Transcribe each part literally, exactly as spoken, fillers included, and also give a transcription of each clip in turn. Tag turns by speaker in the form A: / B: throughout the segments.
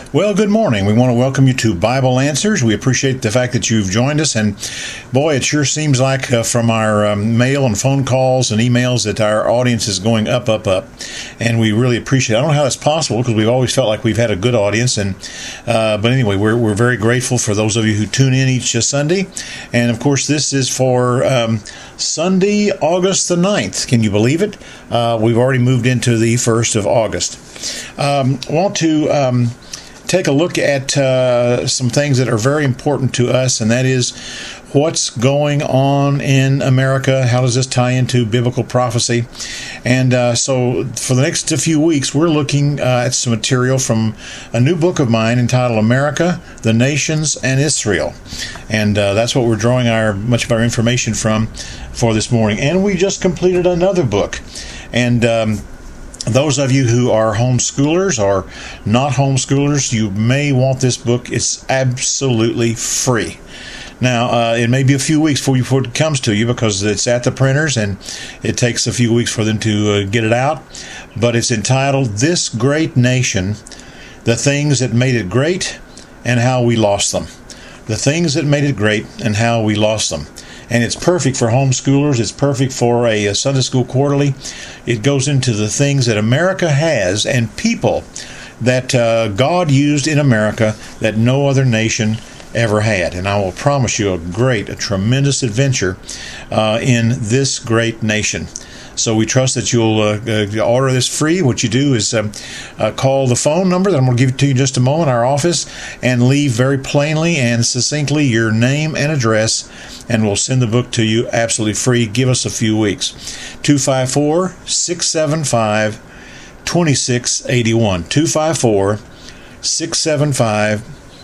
A: Well, good morning. We want to welcome you to Bible Answers. We appreciate the fact that you've joined us. And boy, it sure seems like uh, from our um, mail and phone calls and emails that our audience is going up, up, up. And we really appreciate it. I don't know how that's possible because we've always felt like we've had a good audience. And uh, But anyway, we're, we're very grateful for those of you who tune in each uh, Sunday. And of course, this is for um, Sunday, August the ninth. Can you believe it? Uh, we've already moved into the first of August. Um, I want to... Um, take a look at uh, some things that are very important to us, and that is what's going on in America. How does this tie into biblical prophecy? And uh, so for the next few weeks, we're looking uh, at some material from a new book of mine entitled America, the Nations, and Israel. And uh, that's what we're drawing our much of our information from for this morning. And we just completed another book. And um, those of you who are homeschoolers or not homeschoolers, you may want this book. It's absolutely free. Now, uh, it may be a few weeks before it comes to you because it's at the printers and it takes a few weeks for them to uh, get it out. But it's entitled, This Great Nation, The Things That Made It Great and How We Lost Them. The Things That Made It Great and How We Lost Them. And it's perfect for homeschoolers. It's perfect for a, a Sunday School Quarterly. It goes into the things that America has and people that uh, God used in America that no other nation ever had. And I will promise you a great, a tremendous adventure uh, in this great nation. So we trust that you'll uh, uh, order this free. What you do is um, uh, call the phone number that I'm going to give it to you in just a moment, our office, and leave very plainly and succinctly your name and address, and we'll send the book to you absolutely free. Give us a few weeks. two five four, six seven five, two six eight one. two five four, six seven five,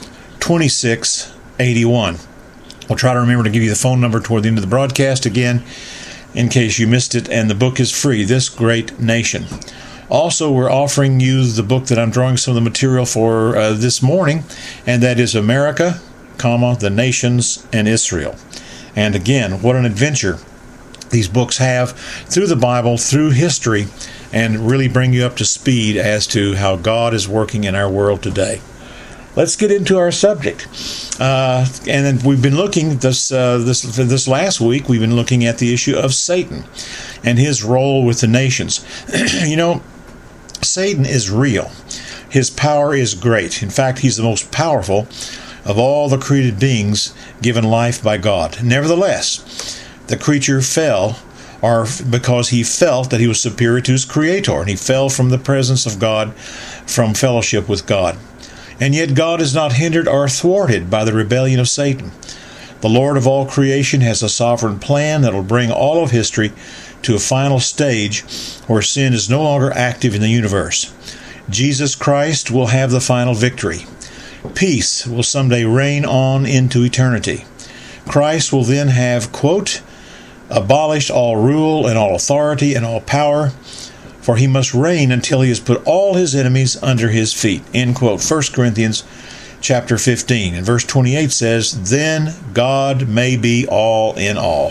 A: two six eight one. We'll try to remember to give you the phone number toward the end of the broadcast again, in case you missed it, and the book is free, This Great Nation. Also, we're offering you the book that I'm drawing some of the material for uh, this morning, and that is America, comma, the Nations, and Israel. And again, what an adventure these books have through the Bible, through history, and really bring you up to speed as to how God is working in our world today. Let's get into our subject. Uh, and then we've been looking this uh, this this last week. We've been looking at the issue of Satan and his role with the nations. You know, Satan is real. His power is great. In fact, he's the most powerful of all the created beings given life by God. Nevertheless, the creature fell, or because he felt that he was superior to his Creator, and he fell from the presence of God, from fellowship with God. And yet God is not hindered or thwarted by the rebellion of Satan. The Lord of all creation has a sovereign plan that will bring all of history to a final stage where sin is no longer active in the universe. Jesus Christ will have the final victory. Peace will someday reign on into eternity. Christ will then have, quote, abolished all rule and all authority and all power, for he must reign until he has put all his enemies under his feet. End quote. First Corinthians chapter fifteen. And verse twenty-eight says, then God may be all in all.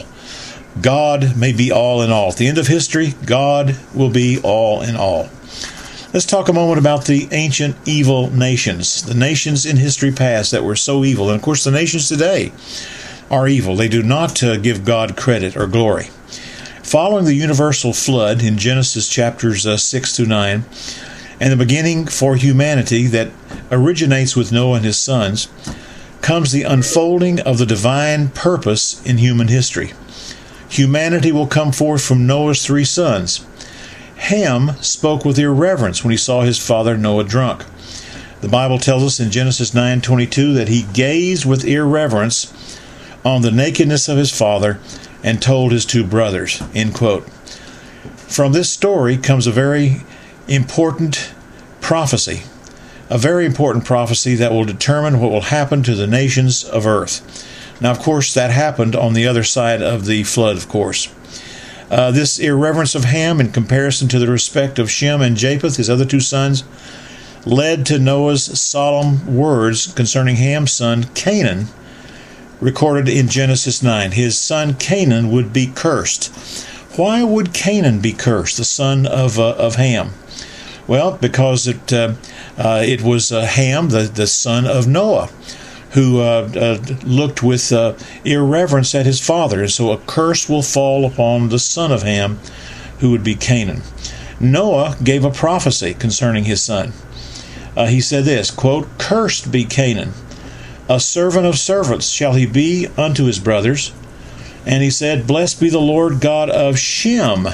A: God may be all in all. At the end of history, God will be all in all. Let's talk a moment about the ancient evil nations, the nations in history past that were so evil. And of course, the nations today are evil. They do not uh, give God credit or glory. Following the universal flood in Genesis chapters uh, six through nine, and the beginning for humanity that originates with Noah and his sons, comes the unfolding of the divine purpose in human history. Humanity will come forth from Noah's three sons. Ham spoke with irreverence when he saw his father Noah drunk. The Bible tells us in Genesis nine twenty-two that he gazed with irreverence on the nakedness of his father and told his two brothers, end quote. From this story comes a very important prophecy, a very important prophecy that will determine what will happen to the nations of earth. Now, of course, that happened on the other side of the flood, of course. Uh, this irreverence of Ham in comparison to the respect of Shem and Japheth, his other two sons, led to Noah's solemn words concerning Ham's son, Canaan, recorded in Genesis nine. His son Canaan would be cursed. Why would Canaan be cursed, the son of uh, of Ham? Well, because it uh, uh, it was uh, Ham, the, the son of Noah, who uh, uh, looked with uh, irreverence at his father. And so a curse will fall upon the son of Ham, who would be Canaan. Noah gave a prophecy concerning his son. Uh, he said this, quote, "Cursed be Canaan, a servant of servants shall he be unto his brothers." And he said, "Blessed be the Lord God of Shem,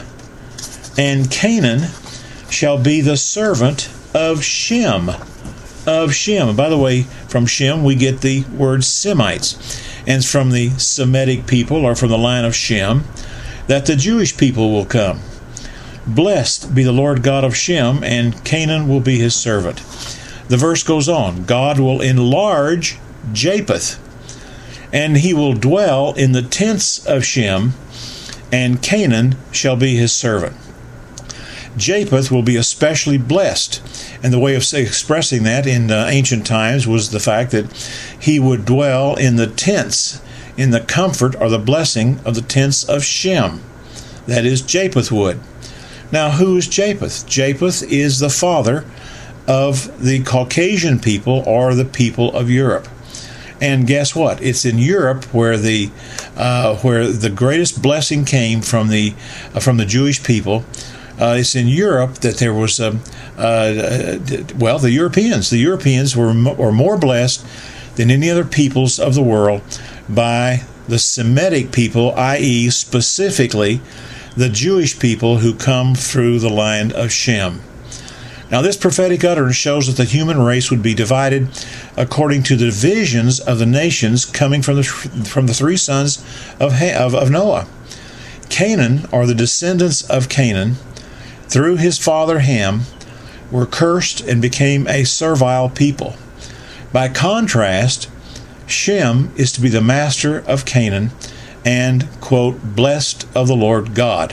A: and Canaan shall be the servant of Shem." Of Shem. And by the way, from Shem we get the word Semites. And it's from the Semitic people, or from the line of Shem, that the Jewish people will come. "Blessed be the Lord God of Shem, and Canaan will be his servant." The verse goes on, God will enlarge Japheth, and he will dwell in the tents of Shem, and Canaan shall be his servant. Japheth will be especially blessed. And the way of say, expressing that in uh, ancient times was the fact that he would dwell in the tents, in the comfort or the blessing of the tents of Shem. That is, Japheth would. Now, who is Japheth? Japheth is the father of the Caucasian people, or the people of Europe. And guess what? It's in Europe where the uh, where the greatest blessing came from the uh, from the Jewish people. Uh, it's in Europe that there was, um, uh, well, the Europeans. The Europeans were, were more blessed than any other peoples of the world by the Semitic people, that is specifically the Jewish people who come through the line of Shem. Now, this prophetic utterance shows that the human race would be divided according to the divisions of the nations coming from the from the three sons of, of, of Noah. Canaan, or the descendants of Canaan, through his father Ham, were cursed and became a servile people. By contrast, Shem is to be the master of Canaan and, quote, blessed of the Lord God.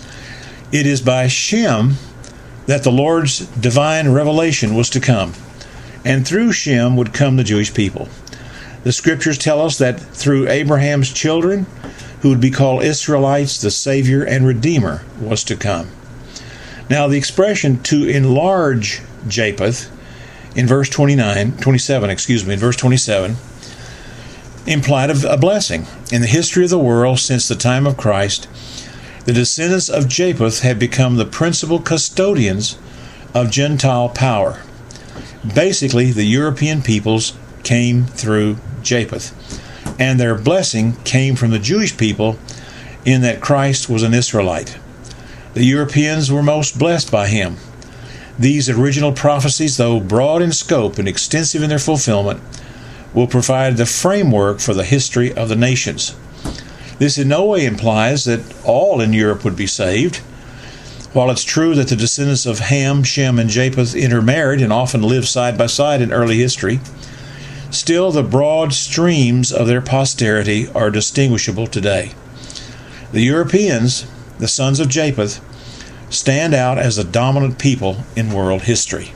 A: It is by Shem that the Lord's divine revelation was to come, and through Shem would come the Jewish people. The scriptures tell us that through Abraham's children, who would be called Israelites, the Savior and Redeemer was to come. Now, the expression "to enlarge Japheth" in verse twenty-nine, twenty-seven, excuse me, in verse twenty-seven, implied a blessing. In the history of the world since the time of Christ, the descendants of Japheth have become the principal custodians of Gentile power. Basically, the European peoples came through Japheth, and their blessing came from the Jewish people in that Christ was an Israelite. The Europeans were most blessed by him. These original prophecies, though broad in scope and extensive in their fulfillment, will provide the framework for the history of the nations. This in no way implies that all in Europe would be saved. While it's true that the descendants of Ham, Shem, and Japheth intermarried and often lived side by side in early history, still the broad streams of their posterity are distinguishable today. The Europeans, the sons of Japheth, stand out as the dominant people in world history.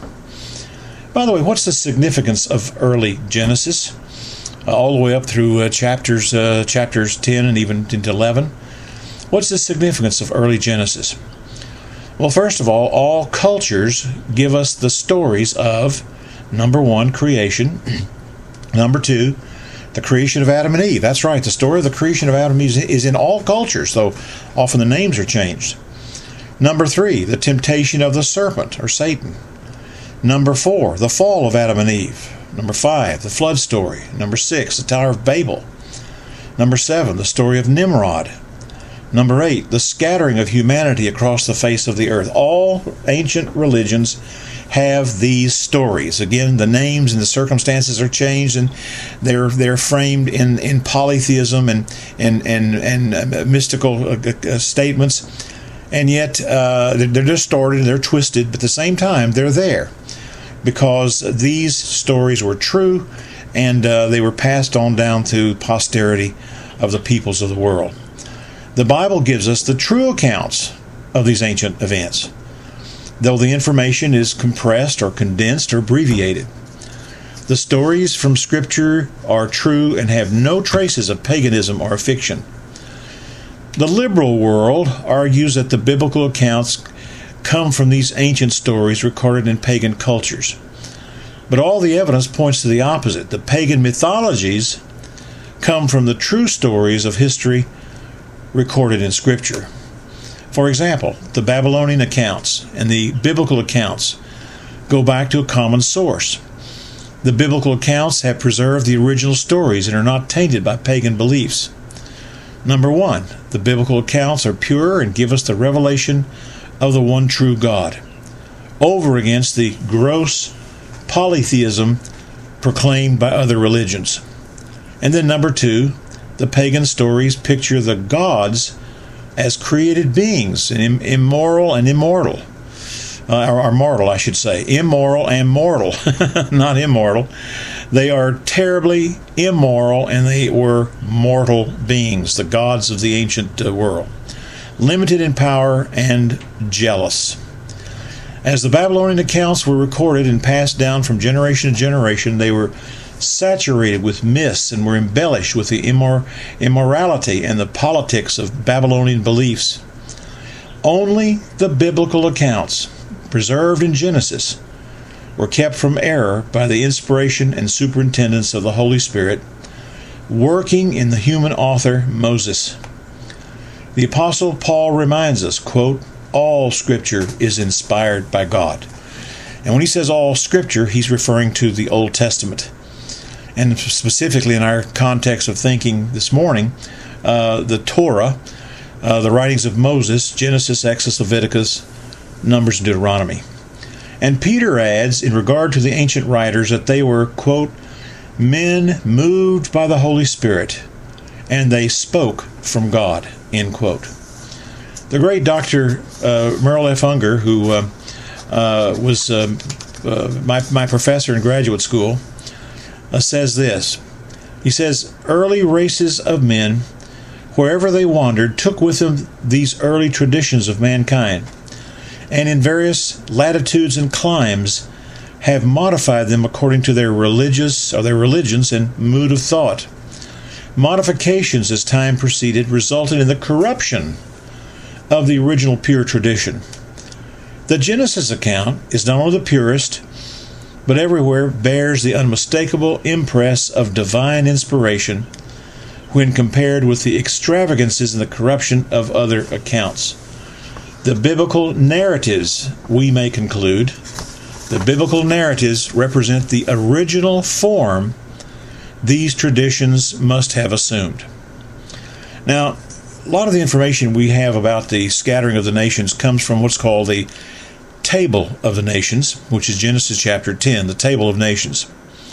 A: By the way, what's the significance of early Genesis? Uh, all the way up through uh, chapters uh, chapters ten and even into eleven. What's the significance of early Genesis? Well, first of all, all cultures give us the stories of, number one, creation. Number two, the creation of Adam and Eve. That's right, the story of the creation of Adam and Eve is in all cultures, though often the names are changed. Number three, the temptation of the serpent, or Satan. Number four, the fall of Adam and Eve. Number five, the flood story. Number six, the Tower of Babel. Number seven, the story of Nimrod. Number eight, the scattering of humanity across the face of the earth. All ancient religions have these stories. Again, the names and the circumstances are changed, and they're they're framed in, in polytheism and and and, and uh, mystical uh, uh, statements, and yet uh, they're distorted and they're twisted. But at the same time, they're there because these stories were true, and uh, they were passed on down to posterity of the peoples of the world. The Bible gives us the true accounts of these ancient events, though the information is compressed or condensed or abbreviated. The stories from Scripture are true and have no traces of paganism or fiction. The liberal world argues that the biblical accounts come from these ancient stories recorded in pagan cultures. But all the evidence points to the opposite. The pagan mythologies come from the true stories of history recorded in Scripture. For example, the Babylonian accounts and the biblical accounts go back to a common source. The biblical accounts have preserved the original stories and are not tainted by pagan beliefs. Number one, the biblical accounts are pure and give us the revelation of the one true God, over against the gross polytheism proclaimed by other religions. And then number two, the pagan stories picture the gods as created beings, and im- immoral and immortal. Uh, or, or mortal, I should say. Immoral and mortal, not immortal. They are terribly immoral, and they were mortal beings, the gods of the ancient uh, world. Limited in power and jealous. As the Babylonian accounts were recorded and passed down from generation to generation, they were saturated with myths and were embellished with the immor- immorality and the politics of Babylonian beliefs. Only the biblical accounts, preserved in Genesis, were kept from error by the inspiration and superintendence of the Holy Spirit, working in the human author Moses. The Apostle Paul reminds us, quote, all Scripture is inspired by God. And when he says all Scripture, he's referring to the Old Testament. And specifically in our context of thinking this morning, uh, the Torah, uh, the writings of Moses, Genesis, Exodus, Leviticus, Numbers, and Deuteronomy. And Peter adds, in regard to the ancient writers, that they were, quote, men moved by the Holy Spirit, and they spoke from God, end quote. The great Doctor uh, Merle F. Unger, who uh, uh, was uh, uh, my, my professor in graduate school, uh, says this. He says, early races of men, wherever they wandered, took with them these early traditions of mankind, and in various latitudes and climes have modified them according to their religious or their religions and mood of thought. Modifications as time proceeded resulted in the corruption of the original pure tradition. The Genesis account is not only the purest, but everywhere bears the unmistakable impress of divine inspiration when compared with the extravagances and the corruption of other accounts. The biblical narratives, we may conclude, the biblical narratives represent the original form these traditions must have assumed. Now, a lot of the information we have about the scattering of the nations comes from what's called the Table of the Nations, which is Genesis chapter ten, the Table of Nations.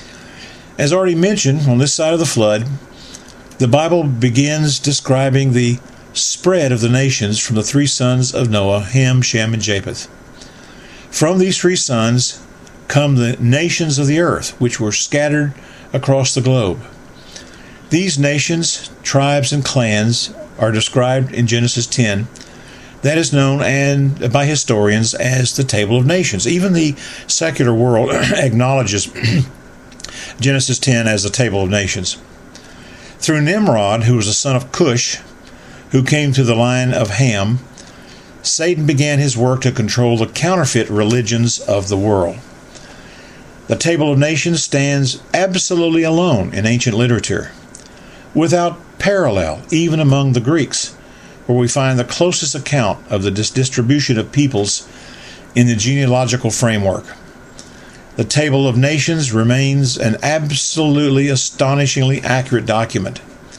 A: As already mentioned, on this side of the flood, the Bible begins describing the spread of the nations from the three sons of Noah, Ham, Shem, and Japheth. From these three sons come the nations of the earth, which were scattered across the globe. These nations, tribes, and clans are described in Genesis ten. That is known and by historians as the Table of Nations. Even the secular world acknowledges Genesis ten as the Table of Nations. Through Nimrod, who was a son of Cush, who came through the line of Ham, Satan began his work to control the counterfeit religions of the world. The Table of Nations stands absolutely alone in ancient literature, without parallel even among the Greeks, where we find the closest account of the dis- distribution of peoples in the genealogical framework. The Table of Nations remains an absolutely astonishingly accurate document.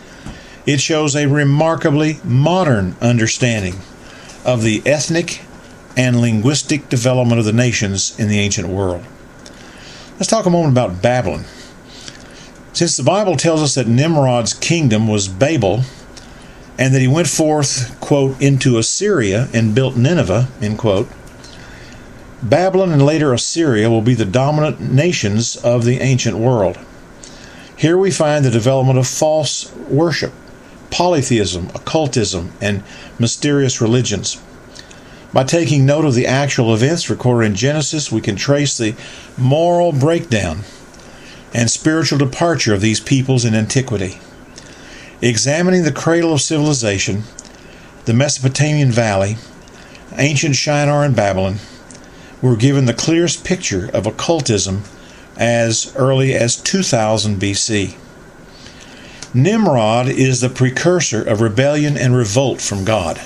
A: It shows a remarkably modern understanding of the ethnic and linguistic development of the nations in the ancient world. Let's talk a moment about Babylon. Since the Bible tells us that Nimrod's kingdom was Babel, and that he went forth, quote, into Assyria and built Nineveh, end quote, Babylon and later Assyria will be the dominant nations of the ancient world. Here we find the development of false worship, polytheism, occultism, and mysterious religions. By taking note of the actual events recorded in Genesis, we can trace the moral breakdown and spiritual departure of these peoples in antiquity. Examining the cradle of civilization, the Mesopotamian Valley, ancient Shinar and Babylon were given the clearest picture of occultism as early as two thousand B C. Nimrod is the precursor of rebellion and revolt from God.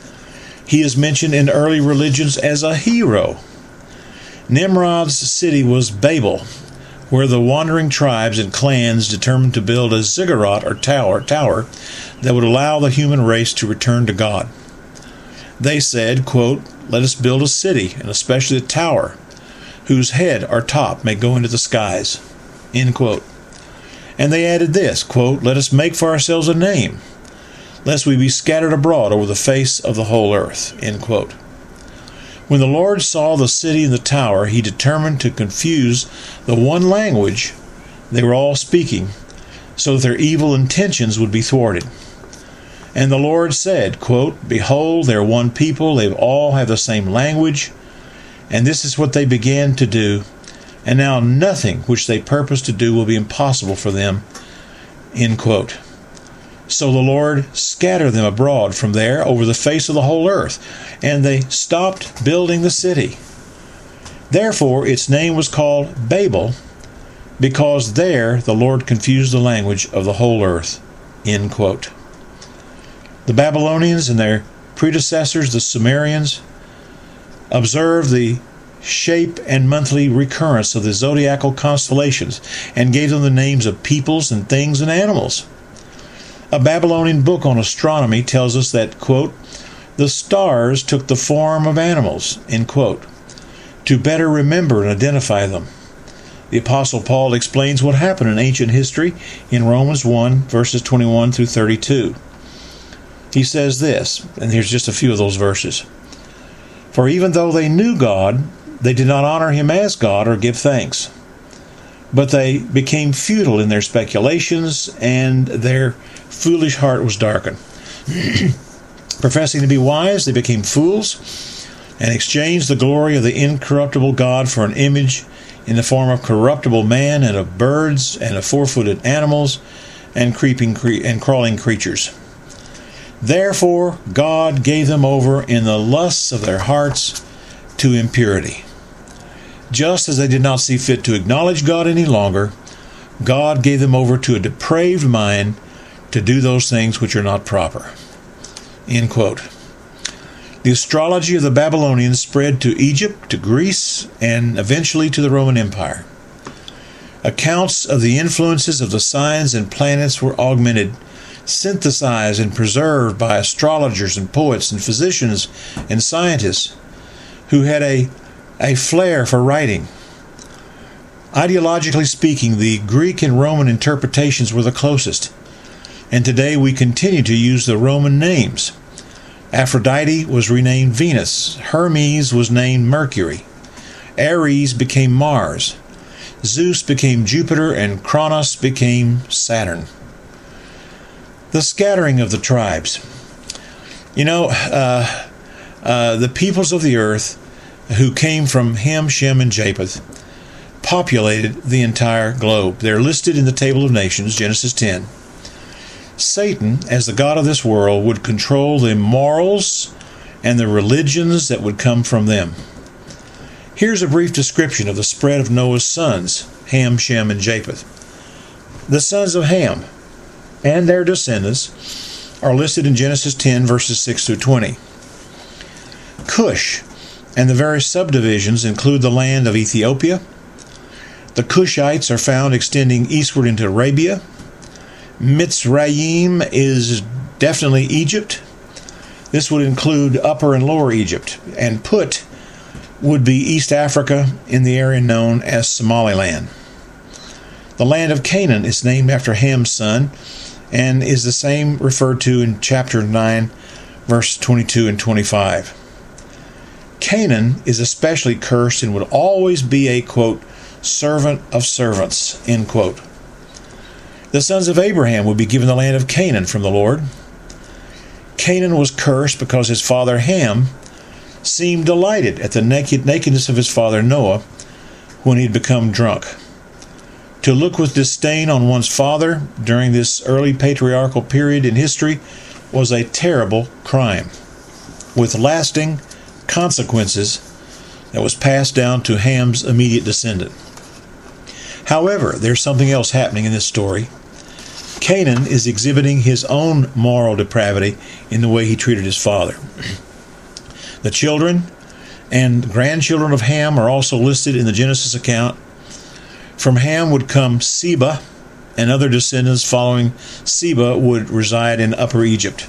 A: He is mentioned in early religions as a hero. Nimrod's city was Babel, where the wandering tribes and clans determined to build a ziggurat or tower, tower that would allow the human race to return to God. They said, quote, "Let us build a city, and especially a tower, whose head or top may go into the skies," end quote. And they added this, quote, "Let us make for ourselves a name, lest we be scattered abroad over the face of the whole earth," end quote. When the Lord saw the city and the tower, he determined to confuse the one language they were all speaking, so that their evil intentions would be thwarted. And the Lord said, quote, "Behold, they are one people, they all have the same language, and this is what they began to do, and now nothing which they purpose to do will be impossible for them," end quote. So the Lord scattered them abroad from there over the face of the whole earth, and they stopped building the city. Therefore its name was called Babel, because there the Lord confused the language of the whole earth, end quote. The Babylonians and their predecessors, the Sumerians, observed the shape and monthly recurrence of the zodiacal constellations and gave them the names of peoples and things and animals. A Babylonian book on astronomy tells us that, quote, "The stars took the form of animals," end quote, to better remember and identify them. The Apostle Paul explains what happened in ancient history in Romans one, verses twenty-one through thirty-two. He says this, and here's just a few of those verses. "For even though they knew God, they did not honor him as God or give thanks. But they became futile in their speculations, and their foolish heart was darkened. Professing to be wise, they became fools, and exchanged the glory of the incorruptible God for an image in the form of corruptible man, and of birds, and of four-footed animals, and creeping cre- and crawling creatures. Therefore God gave them over in the lusts of their hearts to impurity. Just as they did not see fit to acknowledge God any longer, God gave them over to a depraved mind to do those things which are not proper." End quote. The astrology of the Babylonians spread to Egypt, to Greece, and eventually to the Roman Empire. Accounts of the influences of the signs and planets were augmented, synthesized, and preserved by astrologers and poets and physicians and scientists who had a, a flair for writing. Ideologically speaking, the Greek and Roman interpretations were the closest, and today we continue to use the Roman names. Aphrodite was renamed Venus, Hermes was named Mercury, Ares became Mars, Zeus became Jupiter, and Kronos became Saturn. The scattering of the tribes. You know, uh, uh, the peoples of the earth who came from Ham, Shem, and Japheth populated the entire globe. They're listed in the Table of Nations, Genesis ten. Satan, as the god of this world, would control the morals and the religions that would come from them. Here's a brief description of the spread of Noah's sons, Ham, Shem, and Japheth. The sons of Ham and their descendants are listed in Genesis ten, verses six through twenty. Cush and the various subdivisions include the land of Ethiopia. The Cushites are found extending eastward into Arabia. Mitzrayim is definitely Egypt. This would include Upper and Lower Egypt. And Put would be East Africa in the area known as Somaliland. The land of Canaan is named after Ham's son and is the same referred to in chapter nine, verse twenty-two and twenty-five. Canaan is especially cursed and would always be a, quote, servant of servants, end quote. The sons of Abraham would be given the land of Canaan from the Lord. Canaan was cursed because his father Ham seemed delighted at the naked, nakedness of his father Noah when he had become drunk. To look with disdain on one's father during this early patriarchal period in history was a terrible crime, with lasting consequences that was passed down to Ham's immediate descendant. However, there's something else happening in this story. Canaan is exhibiting his own moral depravity in the way he treated his father. The children and grandchildren of Ham are also listed in the Genesis account. From Ham would come Seba, and other descendants following Seba would reside in Upper Egypt.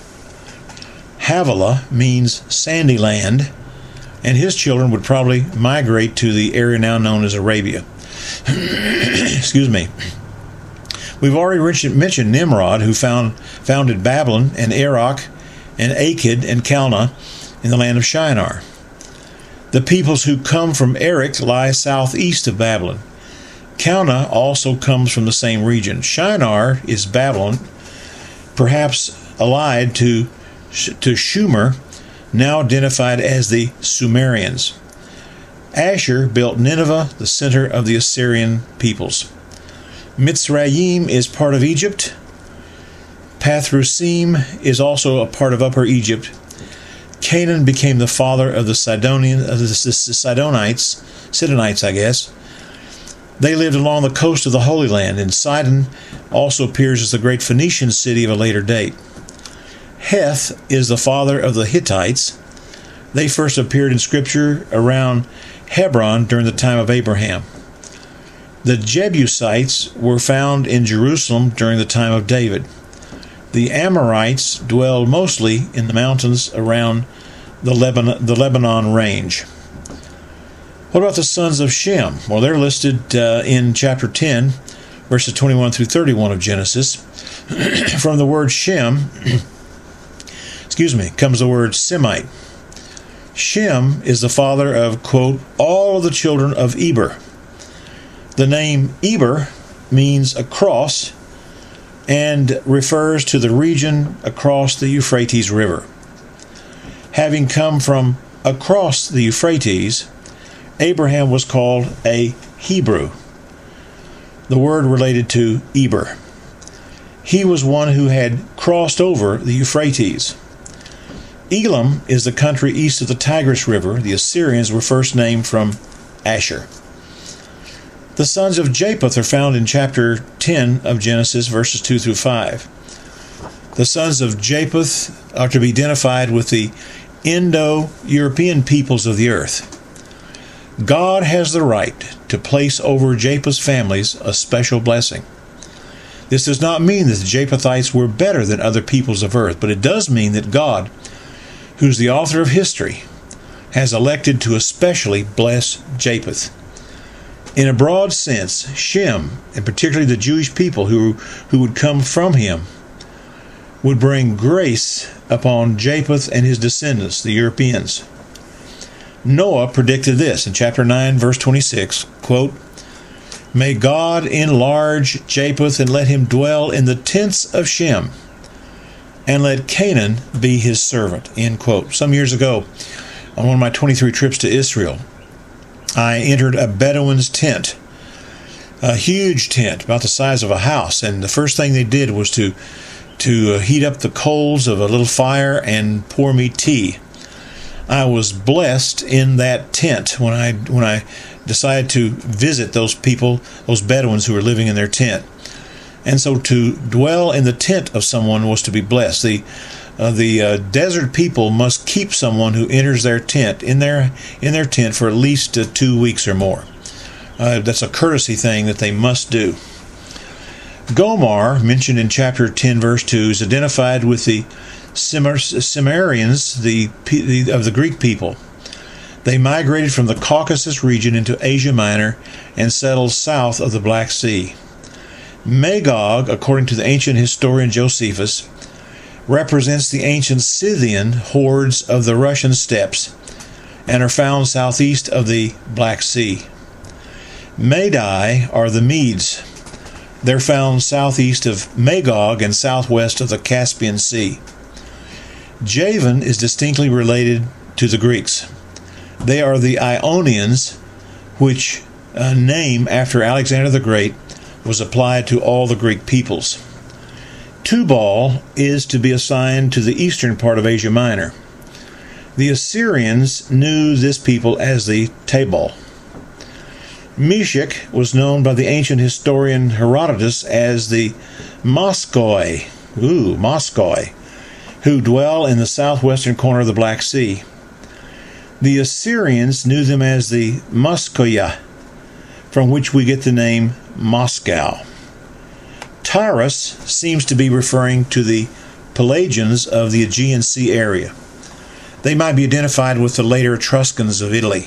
A: Havilah means sandy land, and his children would probably migrate to the area now known as Arabia. Excuse me. We've already mentioned Nimrod, who found, founded Babylon and Erech and Akkad and Calneh in the land of Shinar. The peoples who come from Erech lie southeast of Babylon. Calneh also comes from the same region. Shinar is Babylon, perhaps allied to, to Sumer, now identified as the Sumerians. Asher built Nineveh, the center of the Assyrian peoples. Mitzrayim is part of Egypt. Pathrusim is also a part of Upper Egypt. Canaan became the father of the Sidonian, of the Sidonites, Sidonites, I guess. They lived along the coast of the Holy Land, and Sidon also appears as the great Phoenician city of a later date. Heth is the father of the Hittites. They first appeared in Scripture around Hebron during the time of Abraham. The Jebusites were found in Jerusalem during the time of David. The Amorites dwelled mostly in the mountains around the Lebanon, the Lebanon range. What about the sons of Shem? Well, they're listed uh, in chapter ten, verses twenty-one through thirty-one of Genesis. From the word Shem, excuse me, comes the word Semite. Shem is the father of, quote, all of the children of Eber. The name Eber means across and refers to the region across the Euphrates River. Having come from across the Euphrates, Abraham was called a Hebrew, the word related to Eber. He was one who had crossed over the Euphrates. Elam is the country east of the Tigris River. The Assyrians were first named from Asher. The sons of Japheth are found in chapter ten of Genesis, verses two through five. The sons of Japheth are to be identified with the Indo-European peoples of the earth. God has the right to place over Japheth's families a special blessing. This does not mean that the Japhethites were better than other peoples of earth, but it does mean that God, who's the author of history, has elected to especially bless Japheth. In a broad sense, Shem, and particularly the Jewish people who, who would come from him, would bring grace upon Japheth and his descendants, the Europeans. Noah predicted this in chapter nine, verse twenty-six, quote, may God enlarge Japheth and let him dwell in the tents of Shem, and let Canaan be his servant, end quote. Some years ago, on one of my twenty-three trips to Israel, I entered a Bedouin's tent, a huge tent about the size of a house, and the first thing they did was to to heat up the coals of a little fire and pour me tea. I was blessed in that tent when I when I decided to visit those people, those Bedouins who were living in their tent. And so to dwell in the tent of someone was to be blessed. The uh, the uh, desert people must keep someone who enters their tent in their in their tent for at least uh, two weeks or more. Uh, that's a courtesy thing that they must do. Gomar, mentioned in chapter ten, verse two, is identified with the Cimmerians, the, the of the Greek people. They migrated from the Caucasus region into Asia Minor and settled south of the Black Sea. Magog, according to the ancient historian Josephus, represents the ancient Scythian hordes of the Russian steppes and are found southeast of the Black Sea. Madai are the Medes. They're found southeast of Magog and southwest of the Caspian Sea. Javan is distinctly related to the Greeks. They are the Ionians, which a name after Alexander the Great was applied to all the Greek peoples. Tubal is to be assigned to the eastern part of Asia Minor. The Assyrians knew this people as the Tabal. Meshech was known by the ancient historian Herodotus as the Moskoi, ooh, Moskoi, who dwell in the southwestern corner of the Black Sea. The Assyrians knew them as the Moskoya, from which we get the name Moscow. Tyrus seems to be referring to the Pelagians of the Aegean Sea area. They might be identified with the later Etruscans of Italy.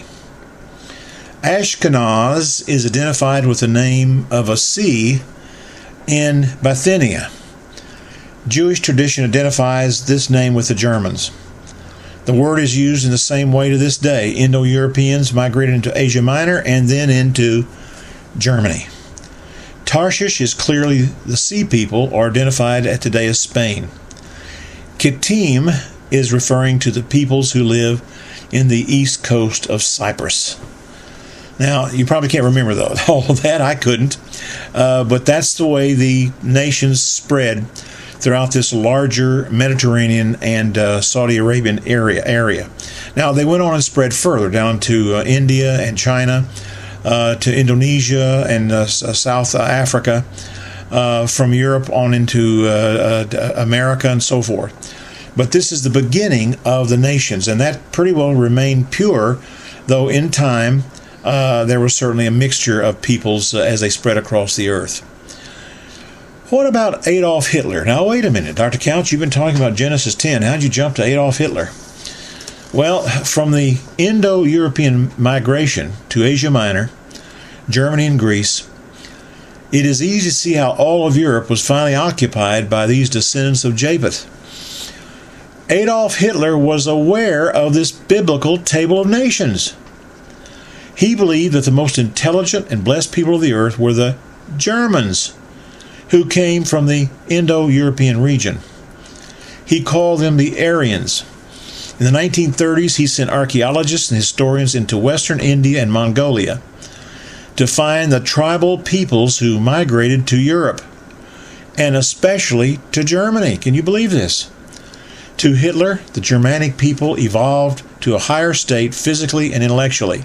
A: Ashkenaz is identified with the name of a sea in Bithynia. Jewish tradition identifies this name with the Germans. The word is used in the same way to this day. Indo-Europeans migrated into Asia Minor and then into Germany. Tarshish is clearly the sea people, or identified at today as Spain. Kittim is referring to the peoples who live in the east coast of Cyprus. Now, you probably can't remember though, all of that. I couldn't. Uh, but that's the way the nations spread throughout this larger Mediterranean and uh, Saudi Arabian area, area. Now, they went on and spread further down to uh, India and China, uh, to Indonesia and uh, South Africa, uh, from Europe on into uh, uh, America and so forth. But this is the beginning of the nations, and that pretty well remained pure, though in time Uh, there was certainly a mixture of peoples uh, as they spread across the earth. What about Adolf Hitler? Now, wait a minute. Doctor Couch, you've been talking about Genesis ten. How'd you jump to Adolf Hitler? Well, from the Indo-European migration to Asia Minor, Germany and Greece, it is easy to see how all of Europe was finally occupied by these descendants of Japheth. Adolf Hitler was aware of this biblical table of nations. He believed that the most intelligent and blessed people of the earth were the Germans, who came from the Indo-European region. He called them the Aryans. In the nineteen thirties, he sent archaeologists and historians into western India and Mongolia to find the tribal peoples who migrated to Europe, and especially to Germany. Can you believe this? To Hitler, the Germanic people evolved to a higher state physically and intellectually.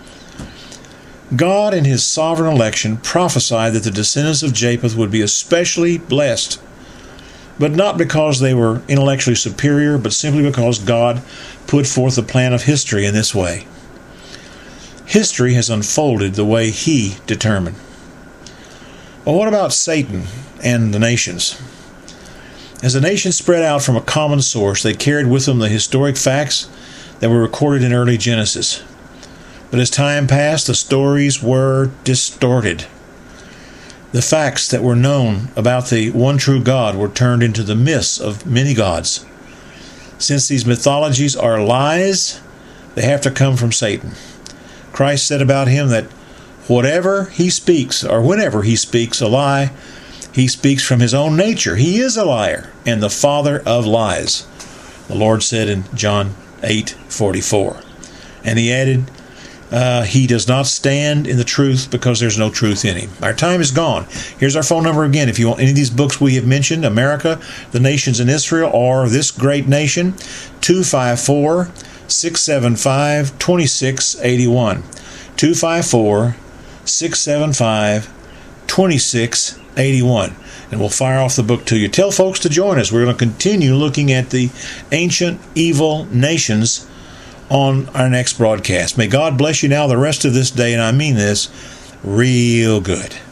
A: God, in his sovereign election, prophesied that the descendants of Japheth would be especially blessed, but not because they were intellectually superior, but simply because God put forth the plan of history in this way. History has unfolded the way he determined. Well, what about Satan and the nations? As the nations spread out from a common source, they carried with them the historic facts that were recorded in early Genesis. But as time passed, the stories were distorted. The facts that were known about the one true God were turned into the myths of many gods. Since these mythologies are lies, they have to come from Satan. Christ said about him that whatever he speaks, or whenever he speaks a lie, he speaks from his own nature. He is a liar and the father of lies, the Lord said in John eight forty-four. And he added, Uh, he does not stand in the truth because there's no truth in him. Our time is gone. Here's our phone number again. If you want any of these books we have mentioned, America, the Nations in Israel, or This Great Nation, two five four, six seven five, two six eight one. two five four, six seven five, two six eight one. And we'll fire off the book to you. Tell folks to join us. We're going to continue looking at the ancient evil nations on our next broadcast. May God bless you now the rest of this day, and I mean this real good.